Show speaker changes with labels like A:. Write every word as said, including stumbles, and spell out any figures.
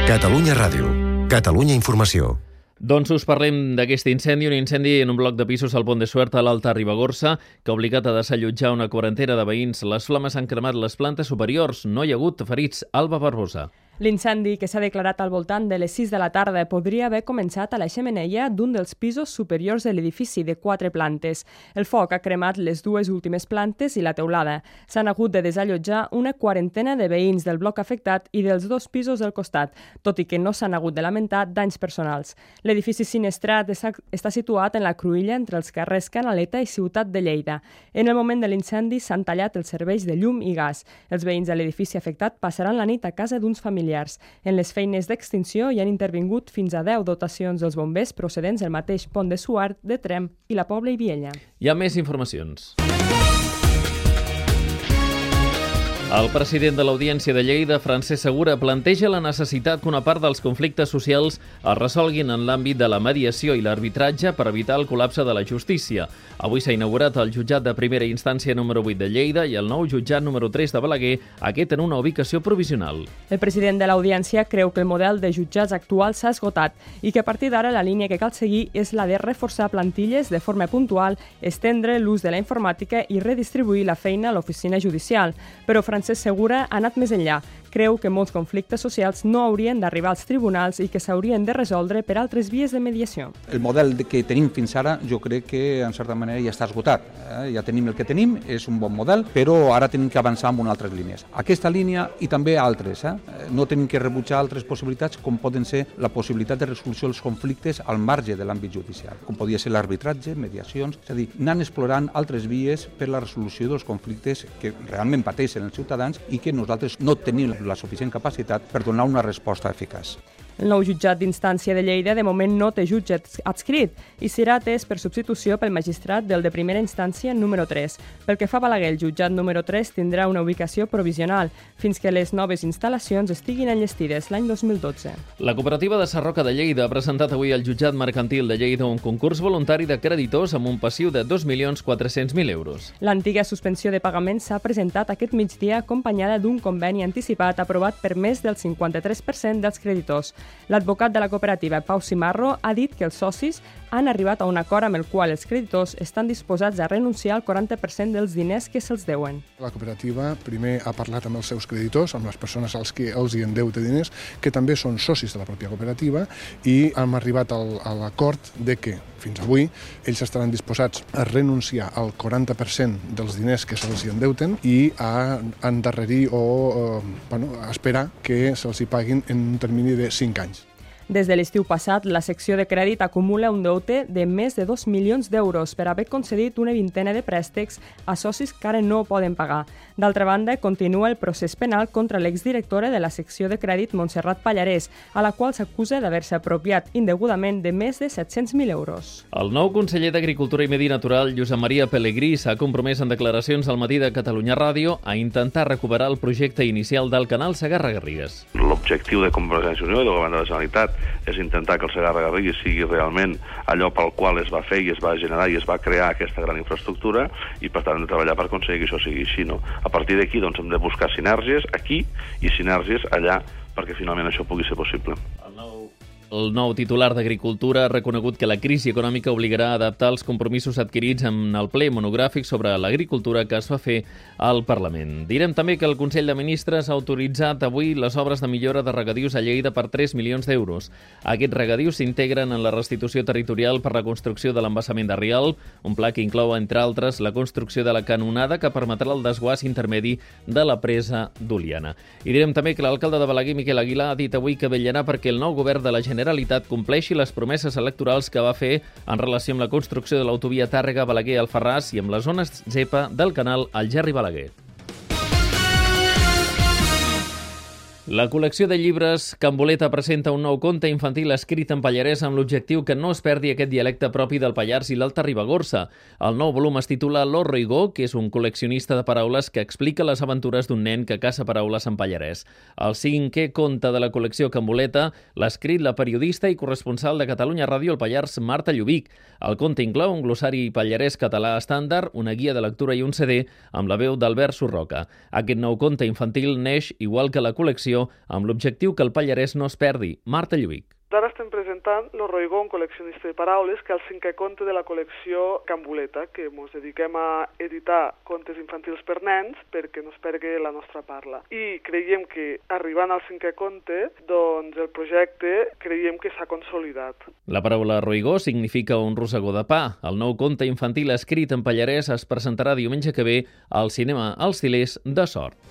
A: Catalunya Ràdio. Catalunya Informació.
B: Doncs us parlem d'aquest incendi, un incendi en un bloc de pisos al Pont de Suert a l'Alta Ribagorça, que ha obligat a desallotjar una quarantena de veïns. Les flames han cremat les plantes superiors. No hi ha hagut ferits. Alba Barbosa.
C: L'incendi, que s'ha declarat al voltant de les sis de la tarda, podria haver començat a la xemeneia d'un dels pisos superiors de l'edifici de quatre plantes. El foc ha cremat les dues últimes plantes i la teulada. S'han hagut de desallotjar una quarantena de veïns del bloc afectat i dels dos pisos del costat, tot i que no s'han hagut de lamentar danys personals. L'edifici sinistrat està situat en la cruïlla entre els carrers Canaleta i Ciutat de Lleida. En el moment de l'incendi s'han tallat els serveis de llum i gas. Els veïns de l'edifici afectat passaran la nit a casa d'uns familiars. En les feines d'extinció hi han intervingut fins a deu dotacions dels bombers procedents del mateix Pont de Suert, de Tremp i la Pobla i Viella.
B: Hi ha més informacions. El president de l'Audiència de Lleida, Francesc Segura, planteja la necessitat que una part dels conflictes socials es resolguin en l'àmbit de la mediació i l'arbitratge per evitar el col·lapse de la justícia. Avui s'ha inaugurat el jutjat de primera instància número vuit de Lleida i el nou jutjat número tres de Balaguer, aquest en una ubicació provisional.
C: El president de l'Audiència creu que el model de jutjats actual s'ha esgotat i que a partir d'ara la línia que cal seguir és la de reforçar plantilles de forma puntual, estendre l'ús de la informàtica i redistribuir la feina a l'oficina judicial. Però Francesc Segura ha anat més enllà. Creu que molts conflictes socials no haurien d'arribar als tribunals i que s'haurien de resoldre per altres vies de mediació.
D: El model que tenim fins ara jo crec que en certa manera ja està esgotat. Eh? Ja tenim el que tenim, és un bon model, però ara tenim que avançar en altres línies. Aquesta línia i també altres. Eh? No tenim que rebutjar altres possibilitats com poden ser la possibilitat de resolució dels conflictes al marge de l'àmbit judicial, com podria ser l'arbitratge, mediacions, és a dir, anant explorant altres vies per la resolució dels conflictes que realment pateixen els ciutadans i que nosaltres no tenim la suficient capacitat per donar una resposta eficaç.
C: El nou jutjat d'instància de Lleida de moment no té jutge adscrit i serà atès per substitució pel magistrat del de primera instància número tres. Pel que fa a Balaguer, el jutjat número tres tindrà una ubicació provisional fins que les noves instal·lacions estiguin enllestides l'any dos mil dotze.
B: La cooperativa de Sarroca de Lleida ha presentat avui al jutjat mercantil de Lleida un concurs voluntari de creditors amb un passiu de dos milions quatre-cents mil euros.
C: L'antiga suspensió de pagaments s'ha presentat aquest migdia acompanyada d'un conveni anticipat aprovat per més del cinquanta-tres per cent dels creditors. L'advocat de la cooperativa, Pau Cimarro, ha dit que els socis han arribat a un acord amb el qual els creditors estan disposats a renunciar al quaranta per cent dels diners que se'ls deuen.
E: La cooperativa primer ha parlat amb els seus creditors, amb les persones als que els hi endeuta diners, que també són socis de la pròpia cooperativa, i hem arribat al, a l'acord de que, fins avui, ells estaran disposats a renunciar al quaranta per cent dels diners que se'ls hi endeuten i a endarrerir o eh, bueno, a esperar que se'ls hi paguin en un termini de cinc anys.
C: Des de l'estiu passat, la secció de crèdit acumula un deute de més de dos milions d'euros per haver concedit una vintena de préstecs a socis que ara no poden pagar. D'altra banda, continua el procés penal contra l'exdirectora de la secció de crèdit, Montserrat Pallarès, a la qual s'acusa d'haver-se apropiat indegudament de més de set-cents mil euros.
B: El nou conseller d'Agricultura i Medi Natural, Josep Maria Pelegrí, s'ha compromès en declaracions al matí de Catalunya Ràdio a intentar recuperar el projecte inicial del canal Segarra-Garrigues.
F: L'objectiu de Convergència i Unió i del Govern de la Generalitat és intentar que el Segarra-Garrigues sigui realment allò pel qual es va fer i es va generar i es va crear aquesta gran infraestructura i, per tant, hem de treballar per aconseguir que això sigui així. No? A partir d'aquí doncs, hem de buscar sinergies aquí i sinergies allà perquè finalment això pugui ser possible.
B: El nou... El nou titular d'Agricultura ha reconegut que la crisi econòmica obligarà a adaptar els compromisos adquirits en el ple monogràfic sobre l'agricultura que es va fer al Parlament. Direm també que el Consell de Ministres ha autoritzat avui les obres de millora de regadius a Lleida per tres milions d'euros. Aquests regadius s'integren en la restitució territorial per la construcció de l'embassament de Rialb, un pla que inclou, entre altres, la construcció de la canonada que permetrà el desguàs intermedi de la presa d'Oliana. I direm també que l'alcalde de Balaguer, Miquel Aguilar, ha dit avui que vetllarà perquè el nou govern de la Generalitat compleixi les promeses electorals que va fer en relació amb la construcció de l'autovia Tàrrega-Balaguer-Alfarràs i amb les zones zepa del canal Algerri-Balaguer. La col·lecció de llibres Can Boleta presenta un nou conte infantil escrit en pallarès amb l'objectiu que no es perdi aquest dialecte propi del Pallars i l'Alta Ribagorça. El nou volum es titula L'Orroigó, que és un col·leccionista de paraules que explica les aventures d'un nen que caça paraules en pallarès. El cinquè conte de la col·lecció Can Boleta l'ha escrit la periodista i corresponsal de Catalunya Ràdio al Pallars, Marta Llubic. El conte inclou un glossari pallarès català estàndard, una guia de lectura i un C D amb la veu d'Albert Surroca. Aquest nou conte infantil neix, igual que la col·lecció, col·lecció amb l'objectiu que el Pallarès no es perdi. Marta Lluïc.
G: Ara estem presentant Lo Roigó, un col·leccionista de paraules, que és el cinquè conte de la col·lecció Cambuleta, que ens dediquem a editar contes infantils per nens perquè no es perdi la nostra parla. I creiem que, arribant al cinquè conte, doncs el projecte creiem que s'ha consolidat.
B: La paraula roigó significa un rosegó de pa. El nou conte infantil escrit en pallarès es presentarà diumenge que ve al cinema Els Til·lers de Sort.